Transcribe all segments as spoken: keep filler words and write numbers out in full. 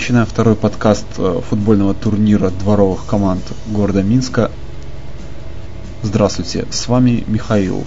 Начинаем второй подкаст футбольного турнира дворовых команд города Минска. Здравствуйте, с вами Михаил.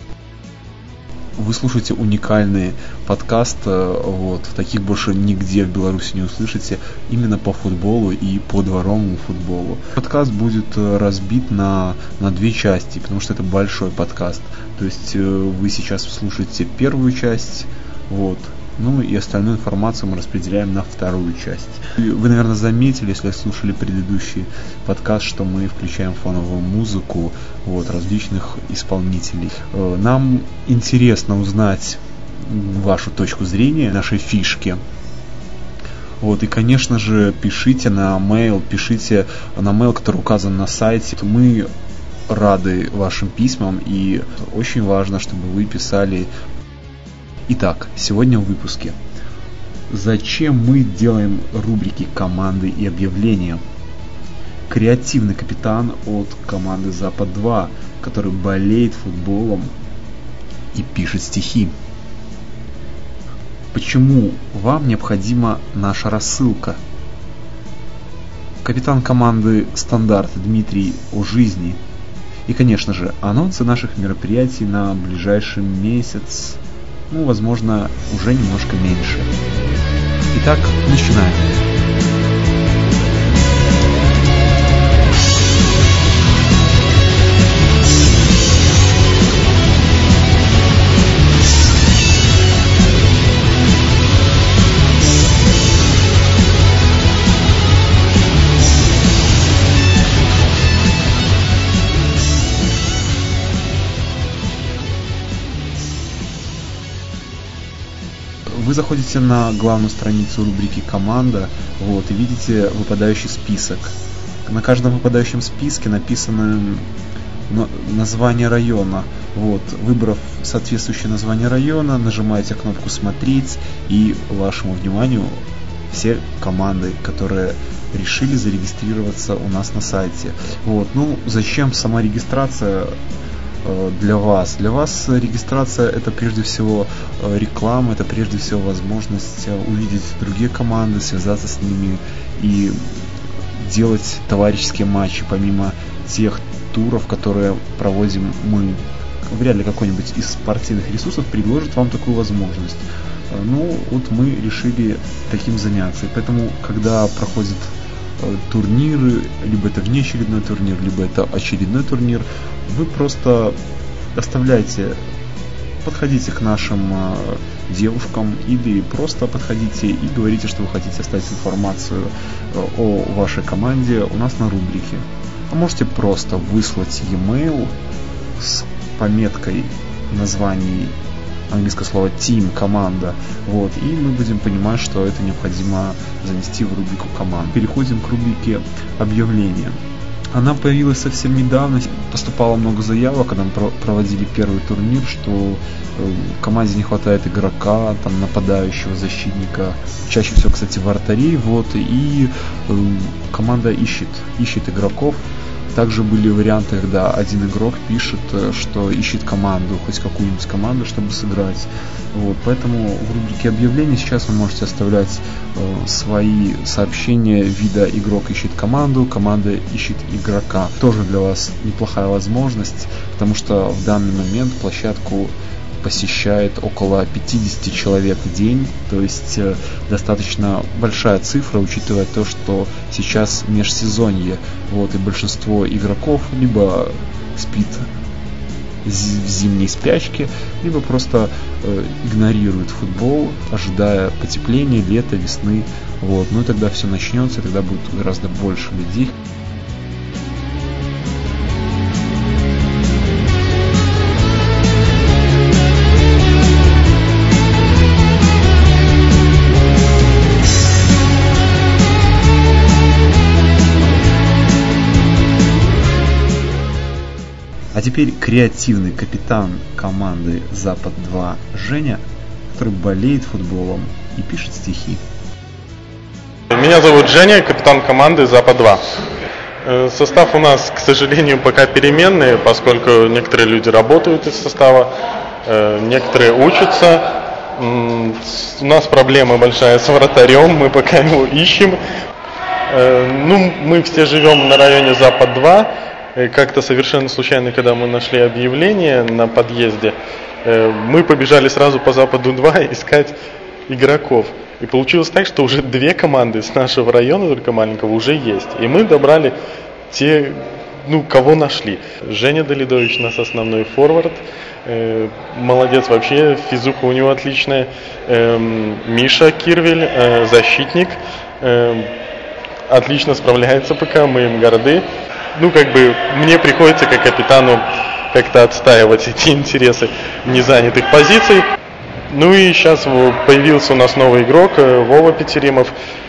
Вы слушаете уникальный подкаст, вот, таких больше нигде в Беларуси не услышите, именно по футболу и по дворовому футболу. Подкаст будет разбит на, на две части, потому что это большой подкаст. То есть вы сейчас слушаете первую часть, вот, ну и остальную информацию мы распределяем на вторую часть. Вы, наверное, заметили, если слушали предыдущий подкаст, что мы включаем фоновую музыку вот, различных исполнителей. Нам интересно узнать вашу точку зрения, нашей фишки. Вот, и, конечно же, пишите на mail, пишите на mail, который указан на сайте. Мы рады вашим письмам, и очень важно, чтобы вы писали. Итак, сегодня в выпуске. Зачем мы делаем рубрики команды и объявления? Креативный капитан от команды Запад два, который болеет футболом и пишет стихи. Почему вам необходима наша рассылка? Капитан команды Стандарт Дмитрий о жизни. И, конечно же, анонсы наших мероприятий на ближайший месяц. Ну, возможно, уже немножко меньше. Итак, начинаем. Вы заходите на главную страницу рубрики «Команда», вот, и видите выпадающий список. На каждом выпадающем списке написано название района. Вот, выбрав соответствующее название района, нажимаете кнопку «Смотреть», и вашему вниманию все команды, которые решили зарегистрироваться у нас на сайте. Вот, ну, зачем сама регистрация? Для вас. Для вас регистрация — это прежде всего реклама, это прежде всего возможность увидеть другие команды, связаться с ними и делать товарищеские матчи, помимо тех туров, которые проводим мы. Вряд ли какой-нибудь из спортивных ресурсов предложит вам такую возможность. Ну, вот мы решили таким заняться. И поэтому, когда проходит турниры, либо это внеочередной турнир, либо это очередной турнир, вы просто оставляйте, подходите к нашим э, девушкам или просто подходите и говорите, что вы хотите оставить информацию э, о вашей команде у нас на рубрике. А можете просто выслать e-mail с пометкой названий английское слово team, команда, вот, и мы будем понимать, что это необходимо занести в рубрику команд. Переходим к рубрике объявления. Она появилась совсем недавно, поступало много заявок, когда мы проводили первый турнир, что команде не хватает игрока, там, нападающего, защитника, чаще всего, кстати, вратарей, вот, и команда ищет, ищет игроков. Также были варианты, когда один игрок пишет, что ищет команду, хоть какую-нибудь команду, чтобы сыграть. Вот, поэтому в рубрике объявлений сейчас вы можете оставлять э, свои сообщения вида «игрок ищет команду», «команда ищет игрока». Тоже для вас неплохая возможность, потому что в данный момент площадку посещает около пятьдесят человек в день, то есть э, достаточно большая цифра, учитывая то, что сейчас межсезонье, вот, и большинство игроков либо спит в зимней спячке, либо просто э, игнорирует футбол, ожидая потепления, лета, весны, вот, ну и тогда все начнется, тогда будет гораздо больше людей. А теперь креативный капитан команды Запад два Женя, который болеет футболом и пишет стихи. Меня зовут Женя, капитан команды Запад два. Состав у нас, к сожалению, пока переменный, поскольку некоторые люди работают из состава, некоторые учатся. У нас проблема большая с вратарем, мы пока его ищем. Ну, мы все живем на районе Запад два. Как-то совершенно случайно, когда мы нашли объявление на подъезде, мы побежали сразу по Западу два искать игроков. И получилось так, что уже две команды с нашего района, только маленького, уже есть. И мы добрали те, ну, кого нашли. Женя Долидович у нас основной форвард. Э, молодец вообще, физуха у него отличная. Э, Миша Кирвель, э, защитник. Э, отлично справляется пока, мы им горды. Ну, как бы, мне приходится как капитану как-то отстаивать эти интересы незанятых позиций. Ну и сейчас появился у нас новый игрок, Вова Петеримов.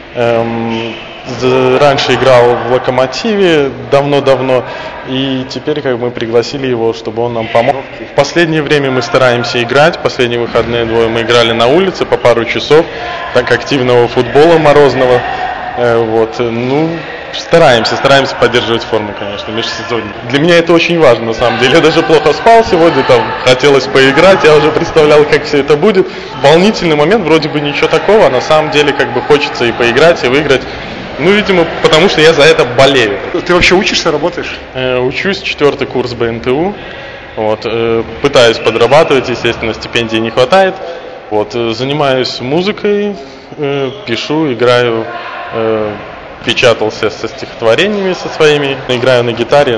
Эм, раньше играл в Локомотиве давно-давно, и теперь как бы мы пригласили его, чтобы он нам помог. В последнее время мы стараемся играть, последние выходные двое мы играли на улице по пару часов, так активного футбола морозного. Э, вот, ну... Стараемся, стараемся поддерживать форму, конечно, межсезонье. Для меня это очень важно, на самом деле. Я даже плохо спал сегодня, там хотелось поиграть, я уже представлял, как все это будет. Волнительный момент, вроде бы ничего такого, а на самом деле как бы хочется и поиграть, и выиграть. Ну, видимо, потому что я за это болею. Ты вообще учишься, работаешь? Э, учусь, четвертый курс бэ эн тэ у. Вот, э, пытаюсь подрабатывать, естественно, стипендии не хватает. Вот, э, занимаюсь музыкой, э, пишу, играю. Э, печатался со стихотворениями со своими, играю на гитаре,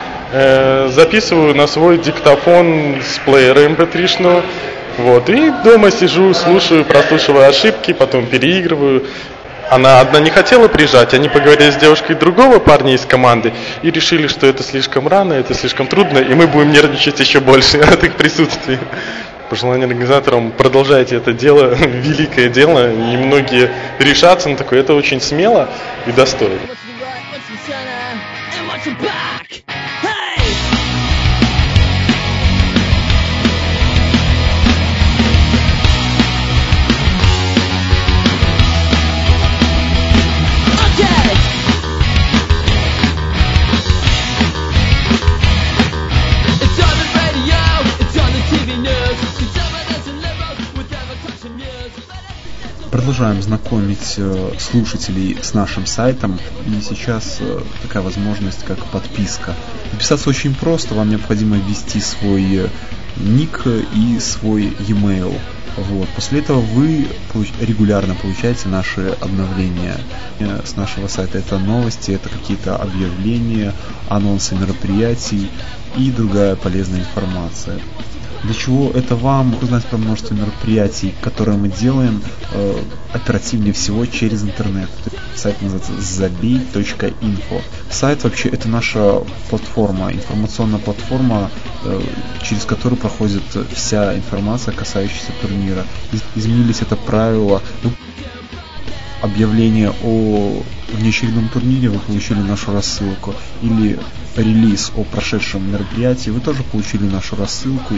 э, записываю на свой диктофон с плеера эм пэ три-шного, вот, и дома сижу, слушаю, прослушиваю ошибки, потом переигрываю. Она одна не хотела приезжать, они поговорили с девушкой другого парня из команды и решили, что это слишком рано, это слишком трудно, и мы будем нервничать еще больше от их присутствия. Пожелание организаторам: продолжайте это дело, великое дело, немногие решатся на такое, это очень смело и достойно. Продолжаем знакомить слушателей с нашим сайтом, и сейчас такая возможность, как подписка. Подписаться очень просто, вам необходимо ввести свой ник и свой e-mail. Вот. После этого вы регулярно получаете наши обновления с нашего сайта. Это новости, это какие-то объявления, анонсы мероприятий и другая полезная информация. Для чего это вам? Узнать про множество мероприятий, которые мы делаем э, оперативнее всего через интернет. Сайт называется забей точка инфо. Сайт вообще это наша платформа, информационная платформа, э, через которую проходит вся информация, касающаяся турнира. Изменились это правила. Объявление о внеочередном турнире, вы получили нашу рассылку, или релиз о прошедшем мероприятии, вы тоже получили нашу рассылку.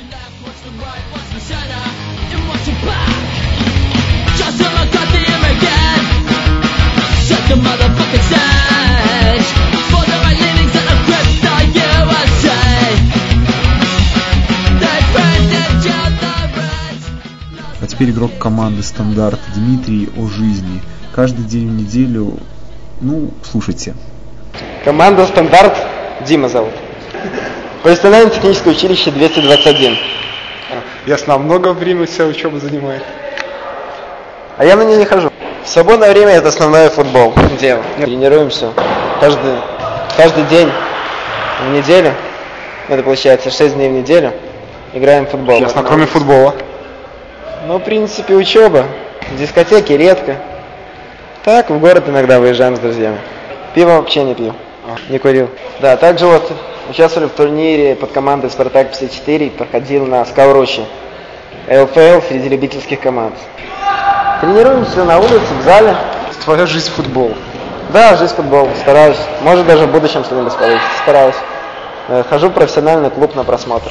А теперь игрок команды «Стандарт» Дмитрий о жизни. Каждый день в неделю, ну, слушайте. Команда «Стандарт», Дима зовут. Профессиональное техническое училище двести двадцать один. Ясно, много времени вся учеба занимает. А я на ней не хожу. В свободное время это основной футбол. Дело. Тренируемся каждый, каждый день в неделю. Это получается шесть дней в неделю. Играем в футбол. Ясно, кроме футбола. Ну, в принципе, учеба. Дискотеки редко. Так, в город иногда выезжаем с друзьями. Пиво вообще не пью. Не курил. Да, также вот участвовали в турнире под командой «Спартак пятьдесят четыре», проходил на Сковорочи. эл эф эл среди любительских команд. Тренируемся на улице, в зале. Твоя жизнь футбол. Да, жизнь футбол. Стараюсь. Может, даже в будущем что-нибудь получится. Стараюсь. Хожу в профессиональный клуб на просмотр.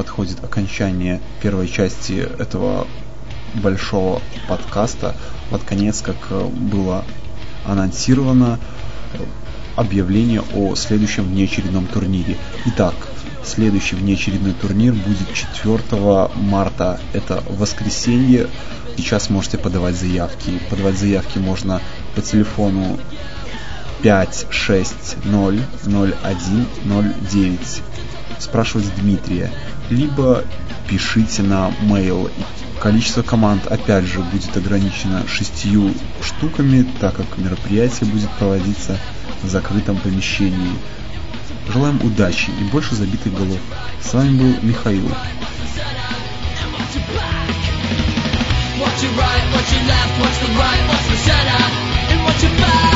подходит окончание первой части этого большого подкаста. Под конец, как было анонсировано, объявление о следующем внеочередном турнире. Итак, следующий внеочередной турнир будет четвёртого марта. Это воскресенье. Сейчас можете подавать заявки. Подавать заявки можно по телефону пять шесть ноль ноль один ноль девять. Спрашивать Дмитрия. Либо пишите на mail. Количество команд, опять же, будет ограничено шестью штуками, так как мероприятие будет проводиться в закрытом помещении. Желаем удачи и больше забитых голов. С вами был Михаил. Watch your right, watch your left, watch the right, watch the center, and watch your back.